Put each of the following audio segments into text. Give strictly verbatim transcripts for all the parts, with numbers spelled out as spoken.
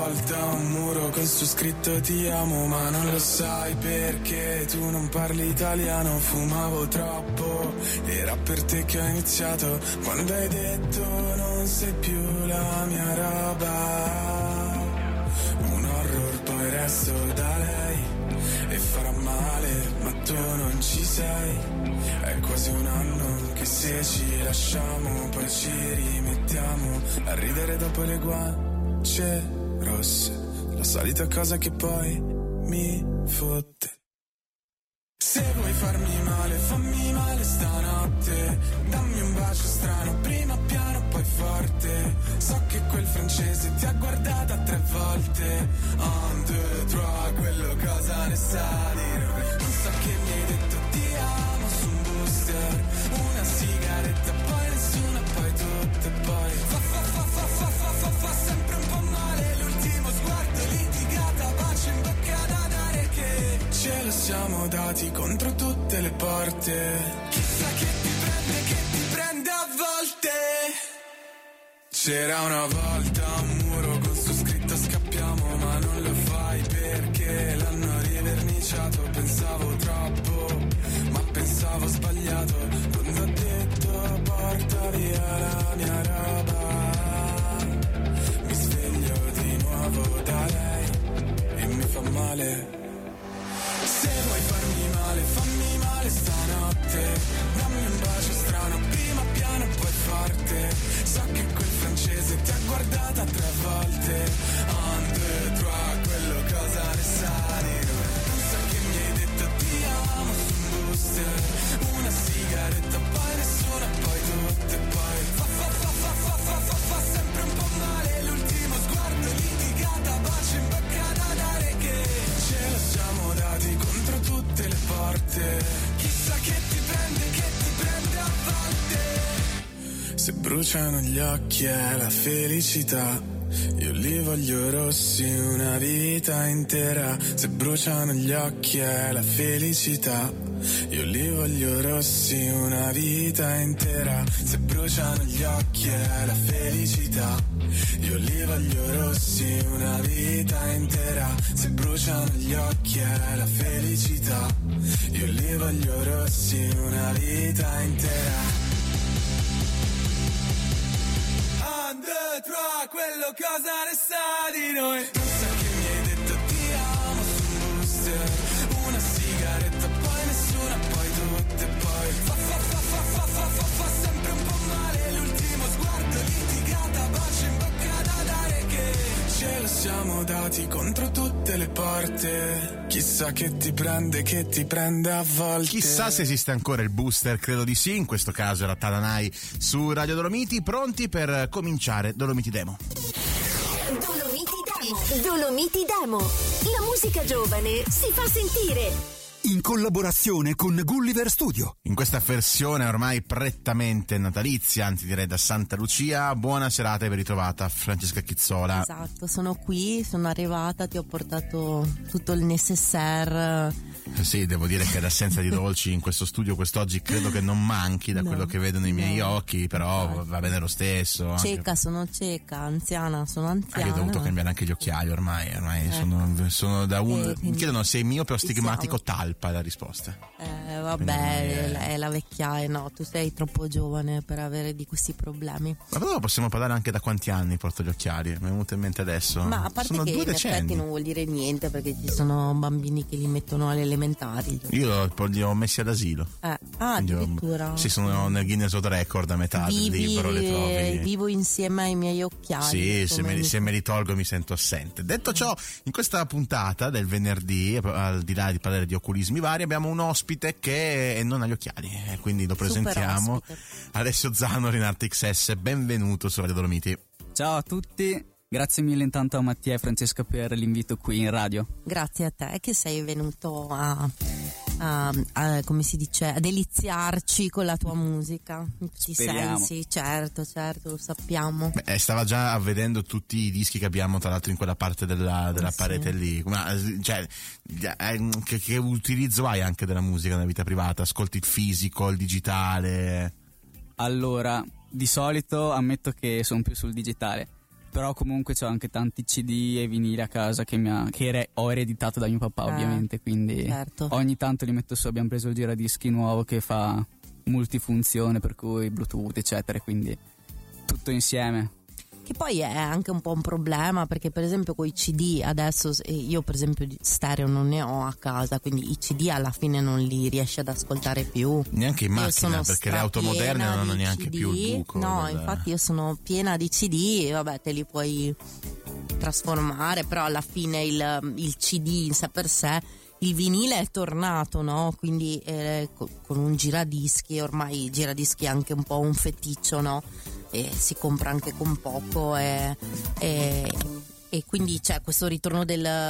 volta un muro con su scritto ti amo, ma non lo sai perché tu non parli italiano. Fumavo troppo, era per te che ho iniziato, quando hai detto non sei più la mia roba. Un horror, poi resto da lei e farà male, ma tu non ci sei. È quasi un anno che se ci lasciamo poi ci rimettiamo a ridere dopo le guance rosse, la solita cosa che poi mi fotte. Se vuoi farmi male, fammi male stanotte, dammi un bacio strano, prima piano poi forte. So che quel francese ti ha guardata tre volte. Un, due, tre, quello cosa ne sa dire. Non so che mi hai detto ti amo su un booster, una sigaretta, poi nessuna, poi tutte, poi fa fa fa fa fa fa fa fa sempre un po' male. L'ultimo sguardo, litigata, bacio in bocca da dare, che ce lo siamo dati contro tutte le porte. Chissà che ti prende, che ti prende a volte. C'era una volta un muro con su scritto scappiamo, ma non lo fai perché l'hanno riverniciato. Pensavo troppo, ma pensavo sbagliato, quando ho detto porta via la mia roba. Mi sveglio di nuovo da lei e mi fa male. Se vuoi farmi male, fammi male stanotte, dammi un bacio strano, prima piano poi forte. So che quel francese ti ha guardata tre volte. Un, due, tre, quello cosa ne sa di noi. Non so che mi hai detto ti amo su un booster, una sigaretta, poi nessuna, poi tutte, poi fa fa fa fa fa fa fa fa sempre un po' male. L'ultimo sguardo, litigata, bacio in bocca da dare, che ce lo siamo dati contro tutte le porte. Chissà che ti prende, che ti prende a volte. Se bruciano gli occhi è la felicità, io li voglio rossi una vita intera. Se bruciano gli occhi è la felicità, io li voglio rossi una vita intera. Se bruciano gli occhi è la felicità, io li voglio rossi una vita intera. Se bruciano gli occhi è la felicità, io li voglio rossi una vita intera. Un, due, tre, quello cosa ne sa di noi. Non so che mi hai detto ti amo su un booster, una sigaretta, poi nessuna, poi tutte, poi fa fa fa fa fa fa fa fa sempre un po' male. L'ultimo sguardo, litigata, bacio in bocca da dare, che ce lo siamo dati contro tutte le porte. Chissà che ti prende, che ti prende a volte. Chissà se esiste ancora il booster, credo di sì. In questo caso era Tananai su Radio Dolomiti, pronti per cominciare Dolomiti Demo. Dolomiti Demo. Dolomiti Demo. La musica giovane si fa sentire. In collaborazione con Gulliver Studio. In questa versione ormai prettamente natalizia, anzi direi da Santa Lucia, buona serata e ben ritrovata Francesca Chizzola. Esatto, sono qui, sono arrivata, ti ho portato tutto il necessaire. Sì, devo dire che l'assenza di dolci in questo studio quest'oggi credo che non manchi da no, quello che vedo nei miei no. occhi, però va bene lo stesso. Cieca, anche... sono cieca, anziana, sono anziana. Ah, io ho dovuto cambiare anche gli occhiali ormai, ormai ecco. sono, sono da un... Eh, mi chiedono se è miope o stigmatico, talpa la risposta. Eh, vabbè, quindi, è la vecchiaia, no, tu sei troppo giovane per avere di questi problemi. Ma però possiamo parlare anche da quanti anni porto gli occhiali, mi è venuto in mente adesso. Ma a parte sono che due in decenni. effetti non vuol dire niente, perché ci sono bambini che li mettono alle elementari. Io li ho messi ad asilo. Eh. Ah, addirittura. Io, sì, sono nel Guinness World Record a metà Vivi, del libro, le trovi. Vivo insieme ai miei occhiali. Sì, se me, li, se me li tolgo mi sento assente. Detto ciò, in questa puntata del venerdì, al di là di parlare di oculismi vari, abbiamo un ospite che non ha gli occhiali, quindi lo presentiamo. Alessio Zanori in Arte X S, benvenuto su Radio Dolomiti. Ciao a tutti. Grazie mille intanto a Mattia e Francesca per l'invito qui in radio. Grazie a te che sei venuto a, a, a come si dice, a deliziarci con la tua musica. In tutti i sensi, certo, certo, lo sappiamo. Beh, stava già vedendo tutti i dischi che abbiamo tra l'altro in quella parte della, della sì. parete lì. Ma cioè, che, che utilizzo hai anche della musica nella vita privata? Ascolti il fisico, il digitale? Allora, di solito ammetto che sono più sul digitale. però comunque c'ho anche tanti C D e vinili a casa che, mi ha, che re, ho ereditato da mio papà, eh, ovviamente, quindi certo. Ogni tanto li metto su. Abbiamo preso il giradischi nuovo che fa multifunzione, per cui Bluetooth eccetera, quindi tutto insieme. Che poi è anche un po' un problema, perché per esempio con i C D adesso, io per esempio stereo non ne ho a casa, quindi i C D alla fine non li riesci ad ascoltare più. Neanche in macchina, perché le auto moderne non hanno neanche C D. più il buco. No, del... infatti io sono piena di C D e vabbè, te li puoi trasformare, però alla fine il, il C D in sé per sé, il vinile è tornato, no? Quindi eh, con un giradischi, ormai il giradischi è anche un po' un feticcio, no? E si compra anche con poco e, e, e quindi c'è questo ritorno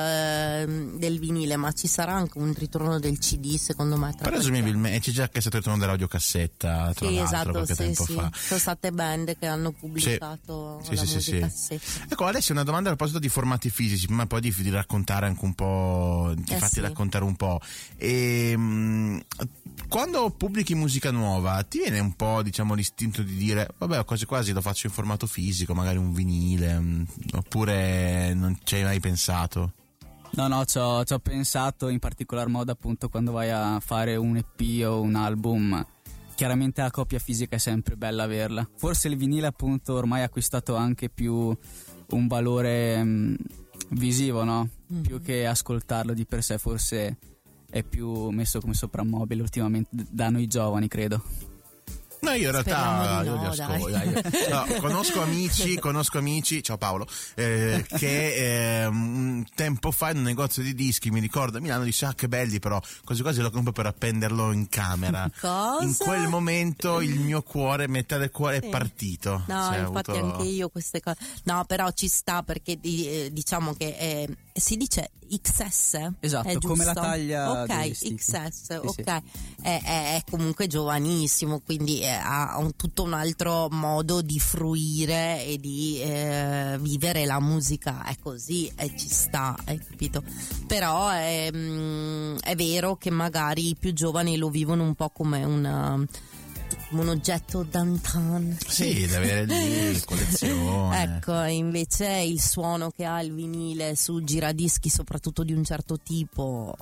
del, del vinile, ma ci sarà anche un ritorno del C D secondo me. Presumibilmente c'è già che è stato il ritorno dell'audiocassetta, tra sì, l'altro, esatto, qualche sì, tempo sì. fa. Sono state band che hanno pubblicato sì, la sì, musica sì, sì. Ecco, Alessia, una domanda a proposito di formati fisici, ma poi di, di raccontare anche un po', di eh farti sì. raccontare un po'. E, mh, quando pubblichi musica nuova ti viene un po', diciamo, l'istinto di dire vabbè, quasi quasi lo faccio in formato fisico, magari un vinile, mh, oppure non ci hai mai pensato? No, no, ci ho, ci ho pensato, in particolar modo appunto quando vai a fare un E P o un album. Chiaramente la copia fisica è sempre bella averla. Forse il vinile appunto ormai ha acquistato anche più un valore mh, visivo, no? Mm. Più che ascoltarlo di per sé, forse è più messo come soprammobile ultimamente da noi giovani, credo. No, io in realtà no, io li ascolto. Dai. Io, no, conosco amici, conosco amici, ciao Paolo, eh, che eh, un tempo fa in un negozio di dischi, mi ricordo, a Milano, disse ah che belli, però quasi quasi lo compro per appenderlo in camera. Cosa? In quel momento il mio cuore, metà del cuore è partito. No, cioè, infatti avuto... anche io queste cose. No, però ci sta, perché eh, diciamo che eh, si dice X S. Esatto, è come la taglia. Ok, X S, sì, ok. sì. È, è, è comunque giovanissimo, quindi è, ha un, tutto un altro modo di fruire e di eh, vivere la musica. È così e ci sta, hai capito? Però è, mh, è vero che magari i più giovani lo vivono un po' come una... un oggetto d'antan. Sì, da avere lì, collezione. Ecco, invece il suono che ha il vinile su giradischi, soprattutto di un certo tipo,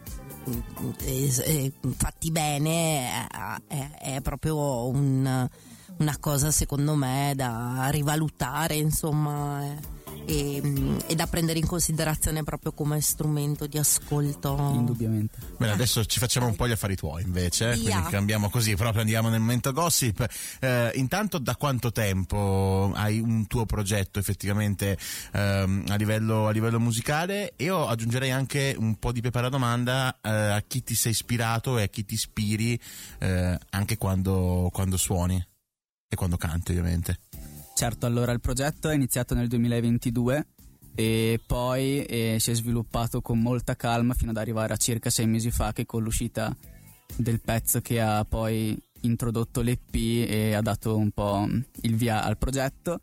fatti bene, è, è proprio un, una cosa secondo me da rivalutare, insomma, e, e da prendere in considerazione proprio come strumento di ascolto. Indubbiamente. Bene, adesso ci facciamo un po' gli affari tuoi invece, Via. quindi cambiamo così, proprio andiamo nel momento gossip. Eh, intanto, da quanto tempo hai un tuo progetto effettivamente ehm, a livello a livello musicale? Io aggiungerei anche un po' di prepara domanda eh, a chi ti sei ispirato e a chi ti ispiri eh, anche quando, quando suoni e quando canti, ovviamente. Certo, allora il progetto è iniziato nel duemilaventidue e poi eh, si è sviluppato con molta calma fino ad arrivare a circa sei mesi fa, che con l'uscita del pezzo che ha poi introdotto l'E P e ha dato un po' il via al progetto.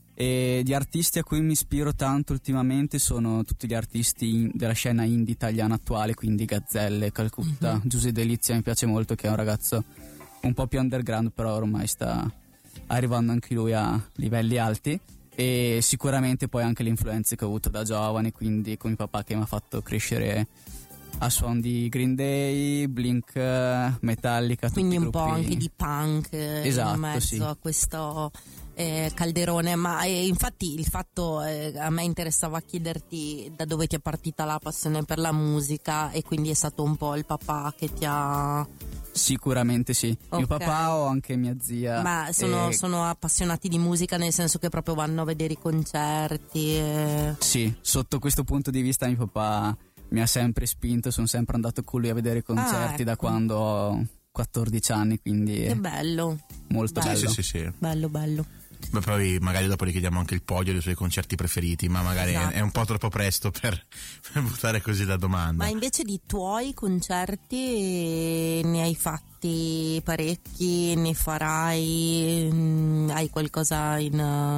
E di artisti a cui mi ispiro tanto ultimamente sono tutti gli artisti in, della scena indie italiana attuale, quindi Gazzelle, Calcutta, mm-hmm. Giuse Delizia mi piace molto, che è un ragazzo un po' più underground, però ormai sta arrivando anche lui a livelli alti. E sicuramente poi anche le influenze che ho avuto da giovane, quindi con mio papà che mi ha fatto crescere a suon di Green Day, Blink, Metallica, quindi tutti un gruppi... po' anche di punk esatto, in mezzo sì. a questo eh, calderone. Ma eh, infatti il fatto eh, a me interessava chiederti da dove ti è partita la passione per la musica, e quindi è stato un po' il papà che ti ha... Sicuramente sì, okay. Mio papà o anche mia zia. Ma sono, e... sono appassionati di musica, nel senso che proprio vanno a vedere i concerti e... Sì, sotto questo punto di vista mio papà mi ha sempre spinto, sono sempre andato con lui a vedere i concerti ah, ecco. da quando ho quattordici anni, quindi che bello, molto bello. Sì, sì, sì, sì. bello bello. Beh, poi magari dopo gli chiediamo anche il podio dei suoi concerti preferiti, ma magari esatto. è un po' troppo presto per, per buttare così la domanda. Ma invece di tuoi concerti ne hai fatti parecchi, ne farai, hai qualcosa in,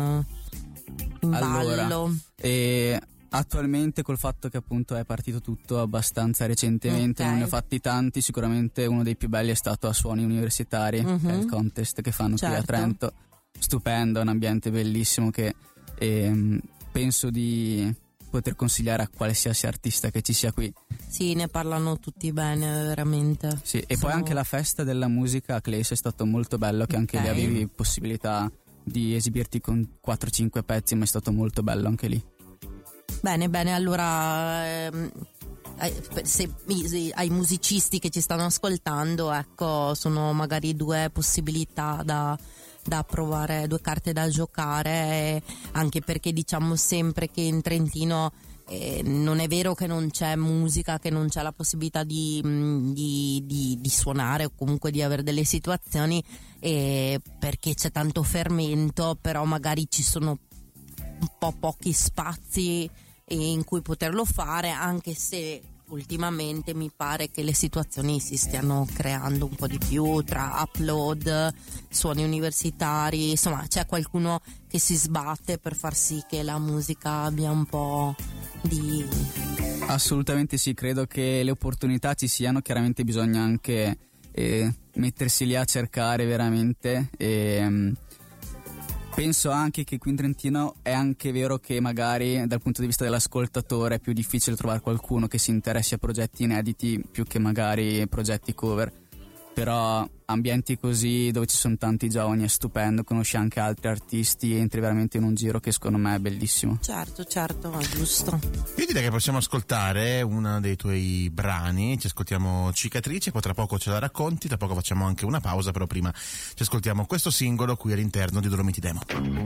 in allora, ballo? E attualmente col fatto che appunto è partito tutto abbastanza recentemente, okay. non ne ho fatti tanti, sicuramente uno dei più belli è stato a Suoni Universitari, uh-huh. che è il contest che fanno certo. qui a Trento. Stupendo, un ambiente bellissimo che e mh, penso di poter consigliare a qualsiasi artista che ci sia qui. Sì, ne parlano tutti bene, veramente. Sì, e Sono... poi anche la festa della musica a Clays è stato molto bello, che anche okay. lì avevi possibilità di esibirti con quattro cinque pezzi, ma è stato molto bello anche lì. Bene, bene, allora ehm, se, se ai musicisti che ci stanno ascoltando, ecco, sono magari due possibilità da, da provare, due carte da giocare, anche perché diciamo sempre che in Trentino eh, non è vero che non c'è musica, che non c'è la possibilità di, di, di, di suonare o comunque di avere delle situazioni, eh, perché c'è tanto fermento, però magari ci sono un po' pochi spazi in cui poterlo fare, anche se ultimamente mi pare che le situazioni si stiano creando un po' di più tra upload, suoni universitari, insomma c'è qualcuno che si sbatte per far sì che la musica abbia un po' di... Assolutamente sì, credo che le opportunità ci siano, chiaramente bisogna anche eh, mettersi lì a cercare veramente e... Um, penso anche che qui in Trentino è anche vero che magari dal punto di vista dell'ascoltatore è più difficile trovare qualcuno che si interessi a progetti inediti più che magari progetti cover, però ambienti così dove ci sono tanti giovani è stupendo, conosci anche altri artisti, entri veramente in un giro che secondo me è bellissimo. Certo, certo, è giusto. Io direi che possiamo ascoltare uno dei tuoi brani, ci ascoltiamo Cicatrice, poi tra poco ce la racconti, tra poco facciamo anche una pausa, però prima ci ascoltiamo questo singolo qui all'interno di Dolomiti Demo.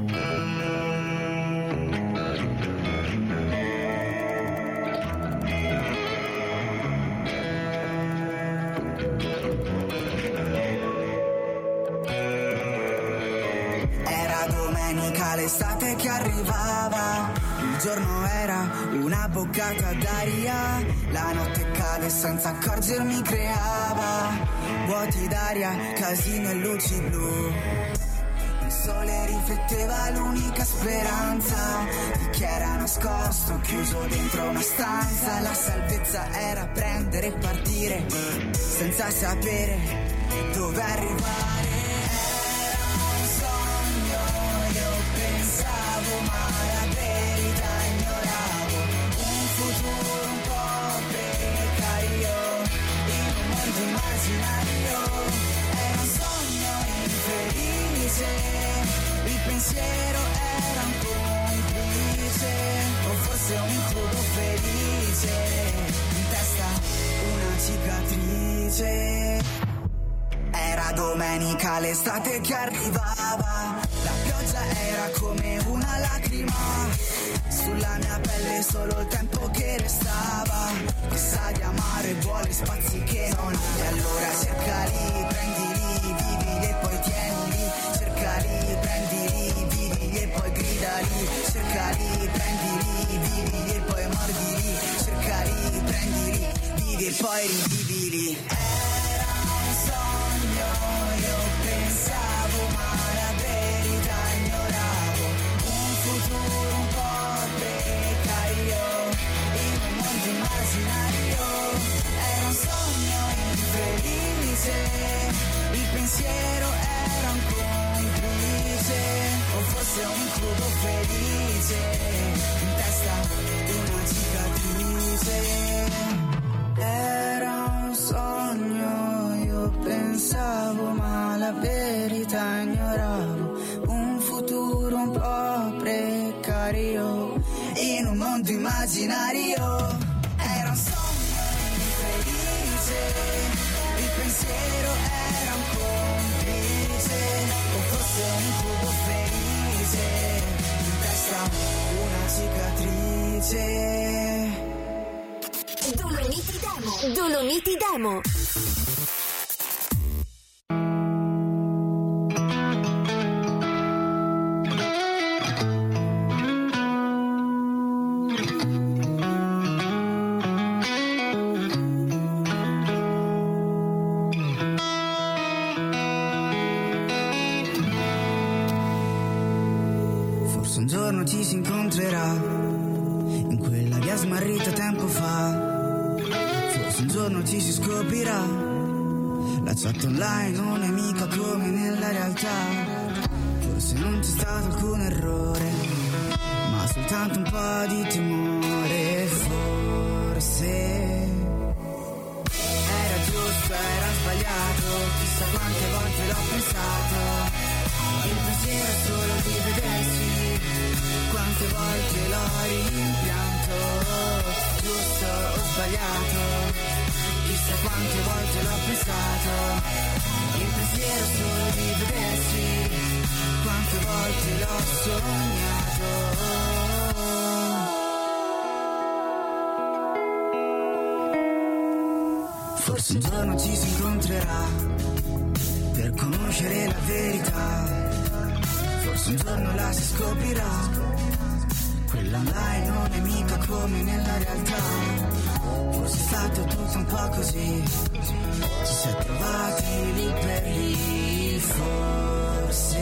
L'estate che arrivava, il giorno era una boccata d'aria, la notte cade senza accorgermi creava vuoti d'aria, casino e luci blu. Il sole rifletteva l'unica speranza di chi era nascosto, chiuso dentro una stanza. La salvezza era prendere e partire senza sapere dove arrivare. Pensavo ma la verità ignoravo, un futuro un po' precario, in un mondo immaginario, era un sogno infelice, il pensiero era un complice, o forse un incubo felice, in testa una cicatrice. Era domenica l'estate che arrivava, la pioggia era come una lacrima, sulla mia pelle solo il tempo che restava, che sa di amare vuole spazi che non ha. E allora cercali, prendili, vivili e poi tienili, cercali, prendili, vivili e poi gridali, cercali, prendili, vivili e poi mordili, cercali, prendili, vivi e poi rivivili. Era un sogno, io pensavo ma la verità ignoravo, un futuro un po' precario, in un mondo immaginario, era un sogno infelice, il pensiero era un complice, o forse un incubo felice, in testa una cicatrice. Era un sogno, io pensavo ma la verità ignoravo, un futuro un po' precario, in un mondo immaginario, era un sogno infelice, il pensiero era un complice, o forse un incubo felice, in testa una cicatrice. Dolomiti Demo, Dolomiti Demo. Forse un giorno ci si incontrerà in quella via smarrita tempo fa. Forse un giorno ci si scoprirà, la chat online non è mica come nella realtà. Forse non c'è stato alcun errore, soltanto un po' di timore, forse era giusto, era sbagliato, chissà quante volte l'ho pensato, il pensiero è solo di vedersi, quante volte l'ho rimpianto, giusto o sbagliato, chissà quante volte l'ho pensato, il pensiero è solo di vedersi, quante volte l'ho sognato. Forse un giorno ci si incontrerà per conoscere la verità, forse un giorno la si scoprirà, quella online non è mica come nella realtà, forse è stato tutto un po' così, ci si è trovati lì per lì, forse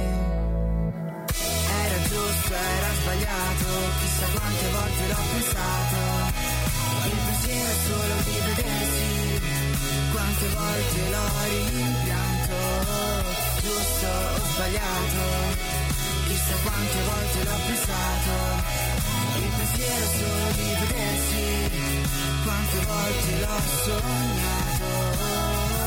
era giusto, era sbagliato, chissà quante volte l'ho pensato, il pensiero è solo di vedersi, quante volte l'ho rimpianto, giusto o sbagliato, chissà quante volte l'ho pensato, il pensiero è solo di vedersi, quante volte l'ho sognato.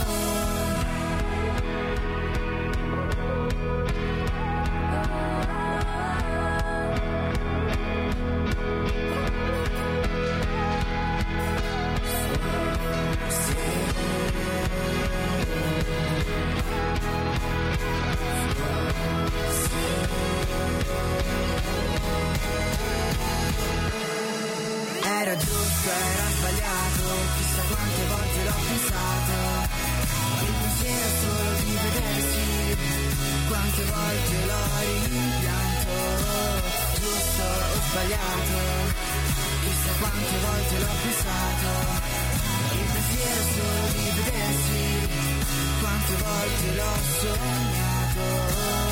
Era giusto, era sbagliato, chissà quante volte l'ho pensato, il pensiero è solo di vedersi, quante volte l'ho rimpianto, giusto o sbagliato, chissà quante volte l'ho pensato, il pensiero è solo di vedersi, quante volte l'ho sognato.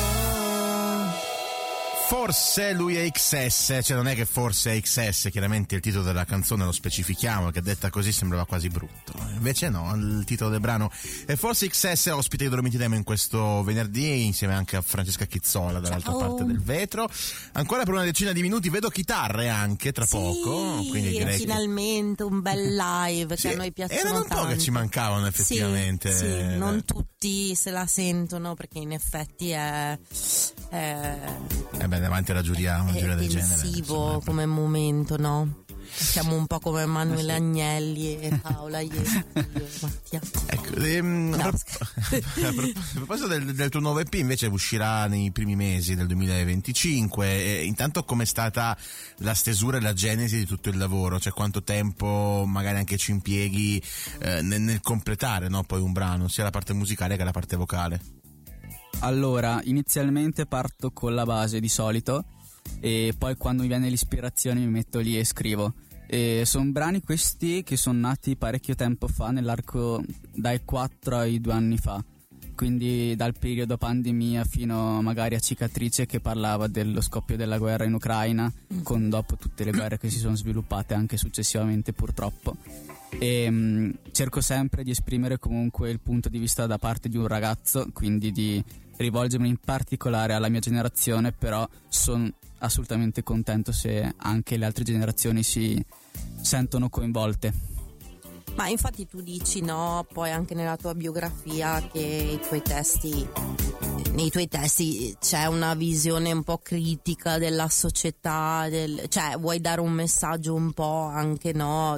Forse lui è X S, cioè non è che forse è X S, chiaramente il titolo della canzone lo specifichiamo, che detta così sembrava quasi brutto, invece no, il titolo del brano è Forse X S, ospite di Dolomiti Demo in questo venerdì insieme anche a Francesca Chizzola dall'altra Ciao. parte del vetro, ancora per una decina di minuti, vedo chitarre anche tra sì, poco, quindi direi finalmente che... un bel live sì, che a noi piacciono erano un tanto. po' che ci mancavano effettivamente, sì, sì, non tutti se la sentono perché in effetti è, è... eh beh, davanti alla giuria, una giuria del genere tensivo come momento, no? Siamo un po' come Emanuele Agnelli e Paola ieri, Mattia. Ecco, ehm, No, a, pro- a proposito del, del tuo nuovo E P, invece uscirà nei primi mesi del duemilaventicinque, e intanto com'è stata la stesura e la genesi di tutto il lavoro, cioè quanto tempo magari anche ci impieghi eh, nel, nel completare, no, poi un brano, sia la parte musicale che la parte vocale? Allora, inizialmente parto con la base di solito e poi quando mi viene l'ispirazione mi metto lì e scrivo. E sono brani questi che sono nati parecchio tempo fa, nell'arco dai quattro ai due anni fa, quindi dal periodo pandemia fino magari a Cicatrice, che parlava dello scoppio della guerra in Ucraina, con dopo tutte le guerre che si sono sviluppate anche successivamente purtroppo. E mh, cerco sempre di esprimere comunque il punto di vista da parte di un ragazzo, quindi di rivolgermi in particolare alla mia generazione, però sono assolutamente contento se anche le altre generazioni si sentono coinvolte. Ma infatti tu dici, no, poi anche nella tua biografia che i tuoi testi, nei tuoi testi c'è una visione un po' critica della società, del, cioè vuoi dare un messaggio un po' anche, no,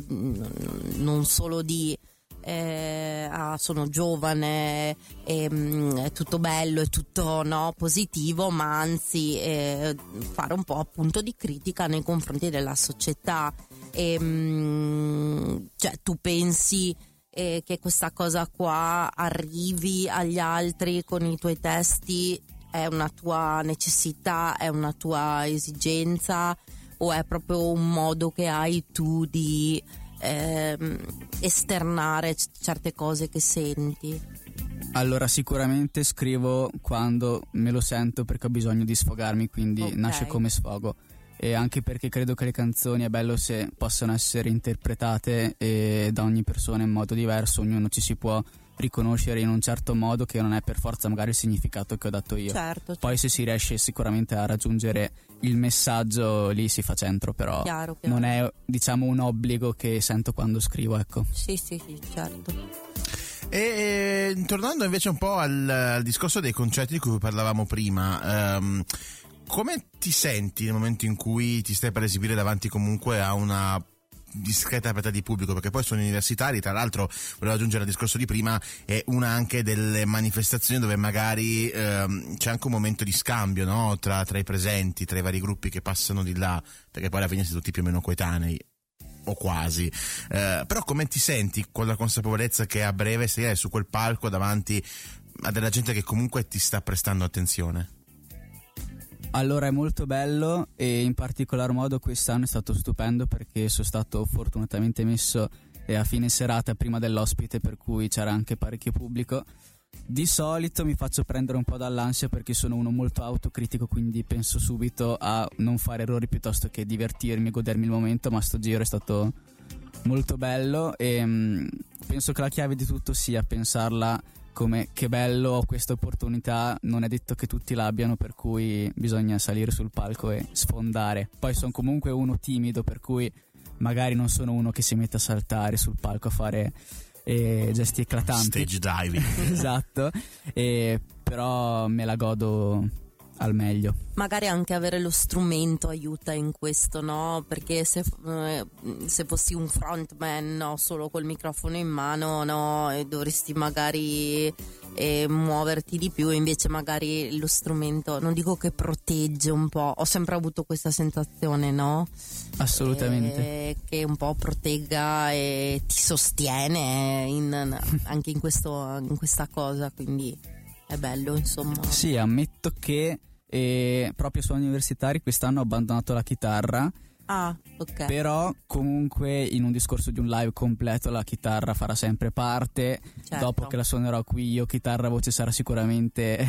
non solo di eh, ah, sono giovane, e, mm, è tutto bello, è tutto, no, positivo, ma anzi eh, fare un po' appunto di critica nei confronti della società. E, mm, cioè tu pensi eh, che questa cosa qua arrivi agli altri con i tuoi testi, è una tua necessità, è una tua esigenza, o è proprio un modo che hai tu di ehm, esternare c- certe cose che senti? Allora, sicuramente scrivo quando me lo sento perché ho bisogno di sfogarmi, quindi Okay. nasce come sfogo. E anche perché credo che le canzoni è bello se possano essere interpretate e da ogni persona in modo diverso, ognuno ci si può riconoscere in un certo modo che non è per forza magari il significato che ho dato io. Certo, poi certo. se si riesce sicuramente a raggiungere il messaggio, lì si fa centro, però Chiaro, chiaro. non è, diciamo, un obbligo che sento quando scrivo, ecco. Sì, sì, sì, certo. E, e tornando invece un po' al, al discorso dei concerti di cui parlavamo prima, um, come ti senti nel momento in cui ti stai per esibire davanti comunque a una discreta platea di pubblico, perché poi sono universitari, tra l'altro volevo aggiungere al discorso di prima, è una anche delle manifestazioni dove magari ehm, c'è anche un momento di scambio, no? tra, tra i presenti, tra i vari gruppi che passano di là, perché poi alla fine siete tutti più o meno coetanei o quasi, eh, però come ti senti con la consapevolezza che a breve sei su quel palco davanti a della gente che comunque ti sta prestando attenzione? Allora, è molto bello, e in particolar modo quest'anno è stato stupendo perché sono stato fortunatamente messo eh, a fine serata prima dell'ospite, per cui c'era anche parecchio pubblico. Di solito mi faccio prendere un po' dall'ansia perché sono uno molto autocritico, quindi penso subito a non fare errori piuttosto che divertirmi e godermi il momento, ma sto giro è stato molto bello e mh, penso che la chiave di tutto sia pensarla come che bello, ho questa opportunità, non è detto che tutti l'abbiano, per cui bisogna salire sul palco e sfondare. Poi sono comunque uno timido, per cui magari non sono uno che si mette a saltare sul palco a fare eh, gesti eclatanti. Stage diving. Esatto, e, però me la godo al meglio. Magari anche avere lo strumento aiuta in questo, no? Perché se, eh, se fossi un frontman, no, solo col microfono in mano, no, e dovresti magari eh, muoverti di più, invece magari lo strumento, non dico che protegge un po', ho sempre avuto questa sensazione, no? Assolutamente. Eh, che un po' protegga e ti sostiene in, anche in, questo, in questa cosa, quindi è bello, insomma. Sì, ammetto che eh, proprio su universitari quest'anno ho abbandonato la chitarra. Ah, ok. Però comunque in un discorso di un live completo la chitarra farà sempre parte. Certo. Dopo che la suonerò qui io, chitarra voce sarà sicuramente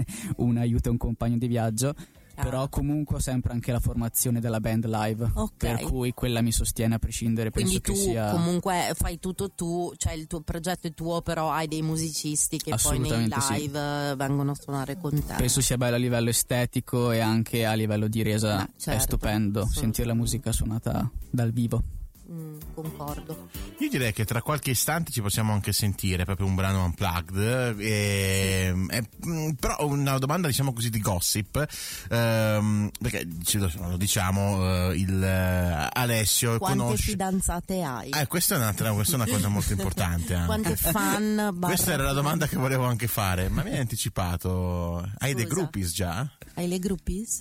un aiuto e un compagno di viaggio. Chiaro. Però comunque ho sempre anche la formazione della band live, Ok. per cui quella mi sostiene a prescindere. Quindi Penso tu che sia comunque fai tutto tu, cioè il tuo progetto è tuo, però hai dei musicisti che poi nei Assolutamente sì. live vengono a suonare con te. penso sia bello a livello estetico e anche a livello di resa. Beh, certo, è stupendo assolutamente. sentire la musica suonata dal vivo. Mm, concordo. Io direi che tra qualche istante ci possiamo anche sentire proprio un brano unplugged, e, e, mh, però una domanda, diciamo così, di gossip, ehm, perché ce lo, lo diciamo, eh, il eh, Alessio Quante conosce... fidanzate hai? Eh, questa è, un'altra, questa è una cosa molto importante anche. Quante fan? Questa era la domanda che volevo anche fare, ma mi hai anticipato. Hai dei Scusa. groupies già? Hai le groupies?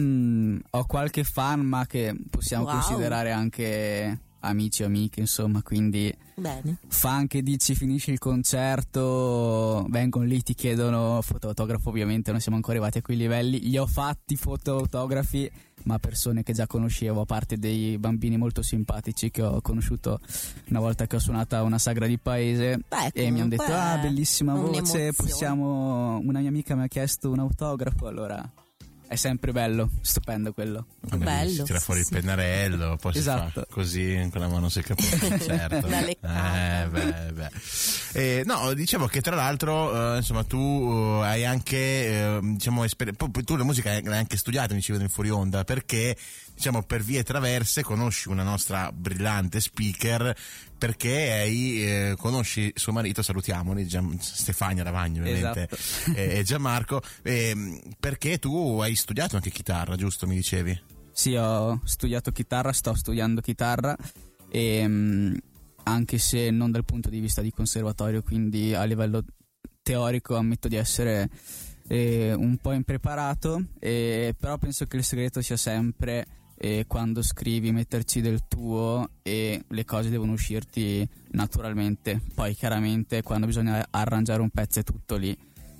Mm, ho qualche fan, ma che possiamo Wow. considerare anche amici o amiche, insomma, quindi Bene. fan che dici finisci il concerto, vengono lì, ti chiedono foto-autografo. Ovviamente non siamo ancora arrivati a quei livelli, gli ho fatti foto-autografi, ma persone che già conoscevo, a parte dei bambini molto simpatici che ho conosciuto una volta che ho suonato a una sagra di paese. Beh, E mi hanno detto: comunque ah, è bellissima voce, un'emozione. possiamo, una mia amica mi ha chiesto un autografo. Allora è sempre bello, stupendo quello. Vabbè, Bello, si tira sì, fuori sì. il pennarello, poi Esatto. si fa così con la mano secca, certo. La leccata. Eh, beh, beh. Eh, no, dicevo che tra l'altro, eh, insomma, tu eh, hai anche, eh, diciamo, esper- poi tu la musica l'hai anche studiata, mi dicevo nel fuori onda, perché, diciamo, per vie traverse conosci una nostra brillante speaker, perché hai, eh, conosci suo marito, salutiamoli, Gian- Stefania Ravagno ovviamente, Esatto. e, e Gianmarco, eh, perché tu hai studiato anche chitarra, giusto, mi dicevi? Sì, ho studiato chitarra, sto studiando chitarra e mh, anche se non dal punto di vista di conservatorio, quindi a livello teorico ammetto di essere eh, un po' impreparato, eh, però penso che il segreto sia sempre eh, quando scrivi metterci del tuo e le cose devono uscirti naturalmente. Poi chiaramente quando bisogna arrangiare un pezzo è tutto lì.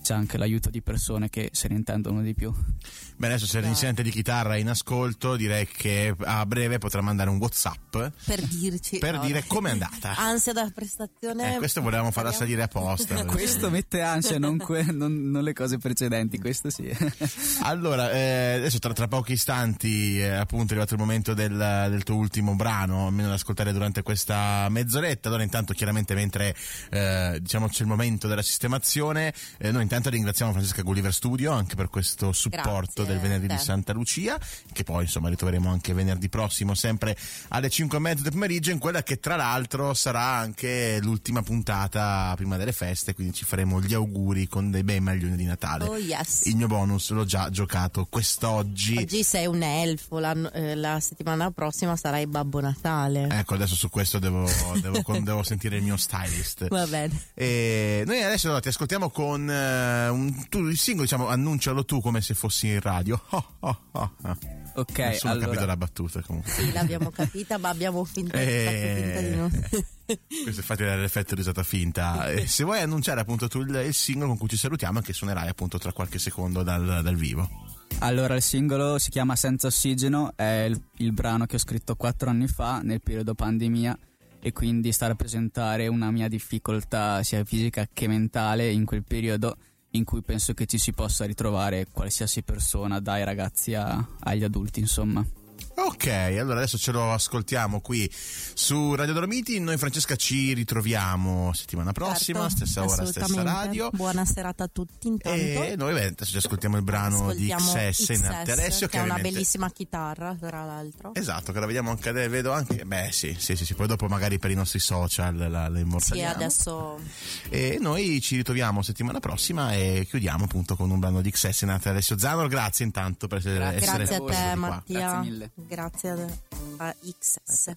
c'è anche l'aiuto di persone che se ne intendono di più. Beh, adesso se l'insegnante di chitarra è in ascolto, direi che a breve potrà mandare un WhatsApp per dirci per no, dire com'è andata. Ansia da prestazione. Eh, questo volevamo farla salire apposta. Questo mette ansia, non, que- non, non le cose precedenti, questo sì. Allora, eh, adesso tra, tra pochi istanti eh, appunto è arrivato il momento del, del tuo ultimo brano, almeno da ascoltare durante questa mezz'oretta. Allora intanto chiaramente mentre eh, diciamo c'è il momento della sistemazione, eh, noi intanto ringraziamo Francesca Gulliver Studio anche per questo supporto. Grazie, del venerdì te. di Santa Lucia, che poi insomma ritroveremo anche venerdì prossimo sempre alle cinque e mezza del pomeriggio, in quella che tra l'altro sarà anche l'ultima puntata prima delle feste, quindi ci faremo gli auguri con dei bei maglioni di Natale. Oh yes. Il mio bonus l'ho già giocato quest'oggi. Oggi sei un elfo, la, eh, la settimana prossima sarai Babbo Natale. Ecco, adesso su questo devo, devo, con, devo sentire il mio stylist. Va bene. E noi adesso allora, ti ascoltiamo con uh, un, tu, il singolo, diciamo, annuncialo tu come se fossi in radio. Oh, oh, oh, oh. Ok, nessuno allora... ha capito la battuta comunque. Sì, l'abbiamo capita, ma abbiamo finto, Eh, fatto finta di non. Questo è fatti l'effetto risata finta. E se vuoi annunciare appunto tu il, il singolo con cui ci salutiamo, che suonerai appunto tra qualche secondo dal, dal vivo. Allora, il singolo si chiama Senza Ossigeno, è il, il brano che ho scritto quattro anni fa nel periodo pandemia, e quindi sta a rappresentare una mia difficoltà sia fisica che mentale in quel periodo, in cui penso che ci si possa ritrovare qualsiasi persona, dai ragazzi a, agli adulti, insomma. Ok, allora adesso ce lo ascoltiamo qui su Radio Dolomiti. Noi, Francesca, ci ritroviamo settimana prossima, Certo, stessa ora, stessa radio. Buona serata a tutti intanto. E noi beh, adesso ci ascoltiamo il brano Ascoltiamo di X S in X S, arte Alessio, che, che ha una ovviamente... bellissima chitarra, tra l'altro. Esatto, che la vediamo anche, vedo anche, beh sì, sì, sì, sì, poi dopo magari per i nostri social la, la immortaliamo. Sì, adesso... E noi ci ritroviamo settimana prossima e chiudiamo appunto con un brano di X S in arte Alessio Zanor. Grazie intanto per essere, Grazie, essere Grazie a stato te, di qua. Mattia. Grazie mille. Grazie a X S.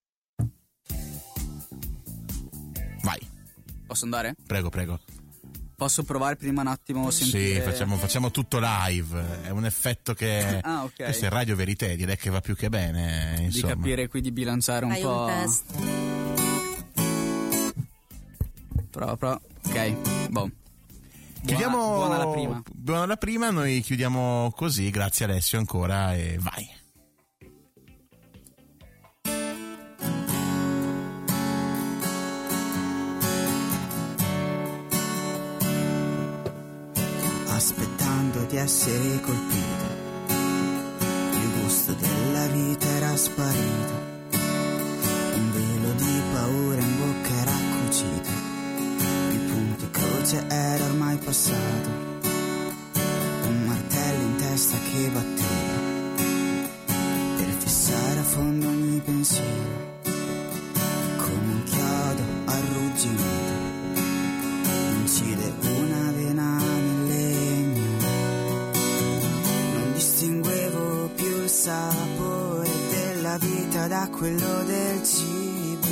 Vai, Posso andare? prego, prego. Posso provare prima un attimo a sentire? Sì, facciamo, facciamo tutto live. È un effetto che. Ah, ok. Questo è Radio Verité, direi che va più che bene. Di Insomma. capire qui, di bilanciare un Hai po'. un test. Prova, prova. Ok, boh. Chiudiamo. Buona, buona la prima. Buona la prima, noi chiudiamo così. Grazie Alessio ancora e vai. Aspettando di essere colpito, il gusto della vita era sparito, un velo di paura in bocca era cucito, il punto croce era ormai passato, un martello in testa che batteva, per fissare a fondo ogni pensiero, come un chiodo arrugginito, incide una vena nel legno, non distinguevo più il sapore della vita da quello del cibo,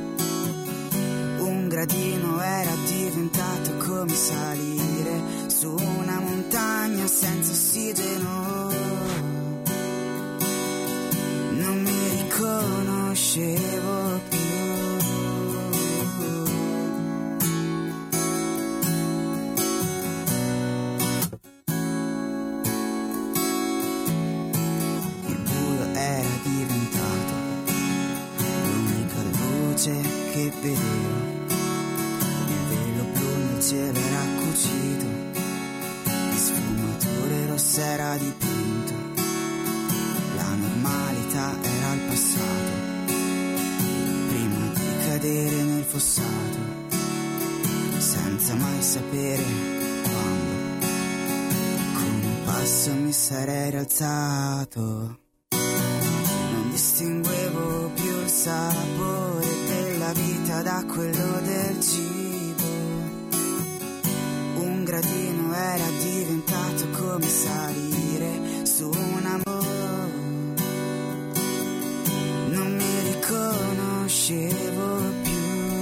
un gradino era diventato come salire su una montagna senza ossigeno, non mi riconoscevo più. Che vedevo, il velo blu nel cielo era cucito, di sfumature rosse era dipinto, la normalità era il passato, prima di cadere nel fossato, senza mai sapere quando, con un passo mi sarei rialzato, non distinguevo più il sapore della vita da quello del cibo, un gradino era diventato come salire su un amore, non mi riconoscevo più.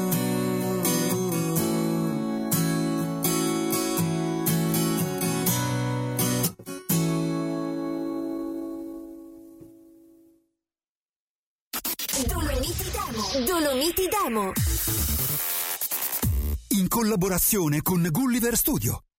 Dolomiti Demo. Dolomiti Demo. In collaborazione con Gulliver Studio.